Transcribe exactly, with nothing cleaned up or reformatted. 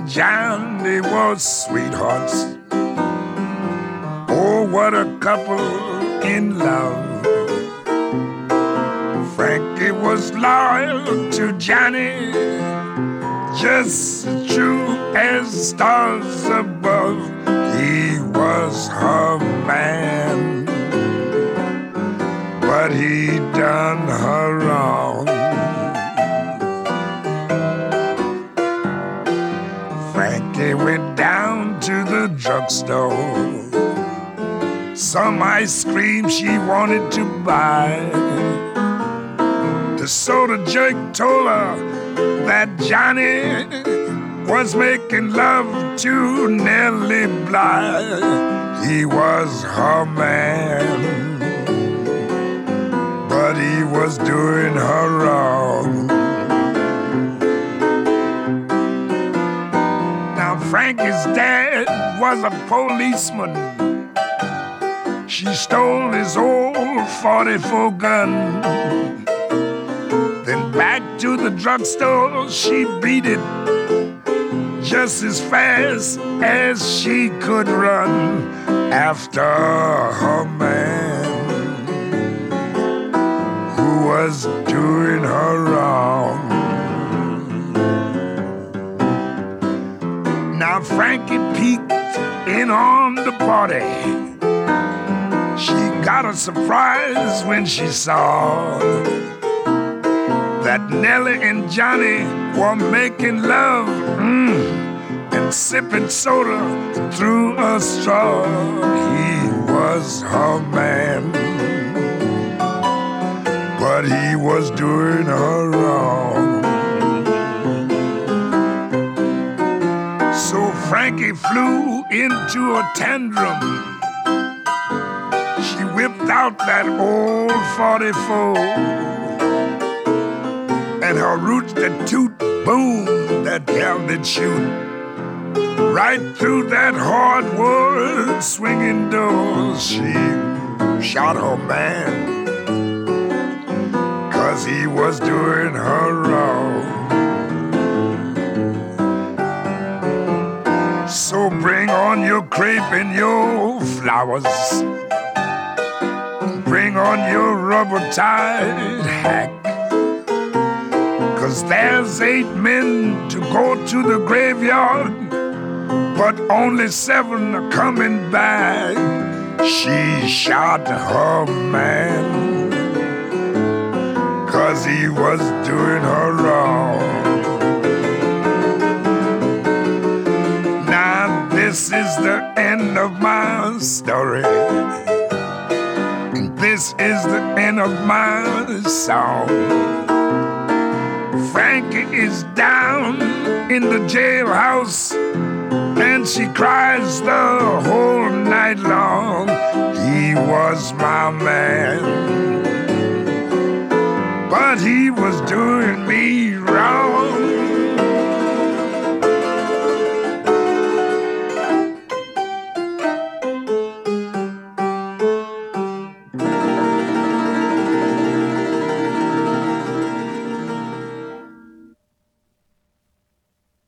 Johnny was sweethearts. Oh, what a couple in love. Frankie was loyal to Johnny, just as true as stars above. He was her man, but he done her wrong. Frankie went down to the drugstore. Some ice cream she wanted to buy. The soda jerk told her that Johnny was making love to Nellie Bly. He was her man, but he was doing her wrong. Now Frankie's dad was a policeman. She stole his old forty-four gun. Then back to the drugstore she beat it, just as fast as she could run after her man who was doing her wrong. Now Frankie peeked in on the party. She got a surprise when she saw that Nellie and Johnny were making love mm, and sipping soda through a straw. He was her man, but he was doing her wrong. So Frankie flew into a tantrum. She whipped out that old forty-four, and her roots that toot, boom, that gal did shoot right through that hardwood swinging door. She shot her man, 'cause he was doing her wrong. So bring on your crepe and your flowers. Bring on your rubber-tied hack. 'Cause there's eight men to go to the graveyard, but only seven are coming back. She shot her man, 'cause he was doing her wrong. Now this is the end of my story. This is the end of my song. Frankie is down in the jailhouse, and she cries the whole night long. He was my man, but he was doing me wrong.